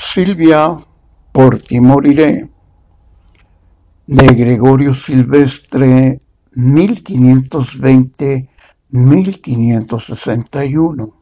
Silvia, por ti moriré, de Gregorio Silvestre, 1520-1561.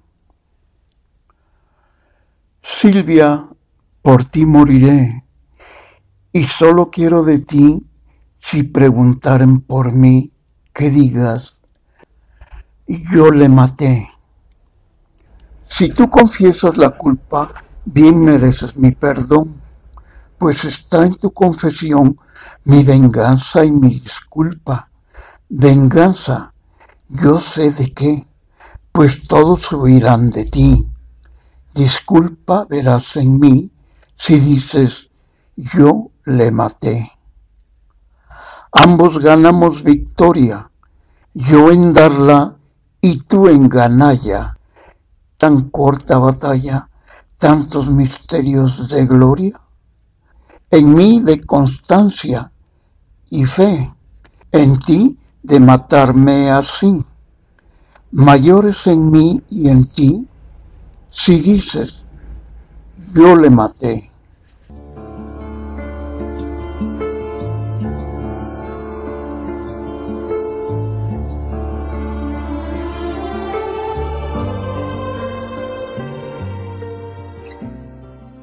Silvia, por ti moriré, y solo quiero de ti, si preguntaren por mí, que digas, yo le maté. Si tú confiesas la culpa, bien mereces mi perdón, pues está en tu confesión mi venganza y mi disculpa. Venganza, yo sé de qué, pues todos huirán de ti. Disculpa verás en mí si dices, yo le maté. Ambos ganamos victoria, yo en darla y tú en ganalla. Tan corta batalla, tantos misterios de gloria. En mí de constancia y fe, en ti de matarme así. Mayores en mí y en ti, si dices, yo le maté.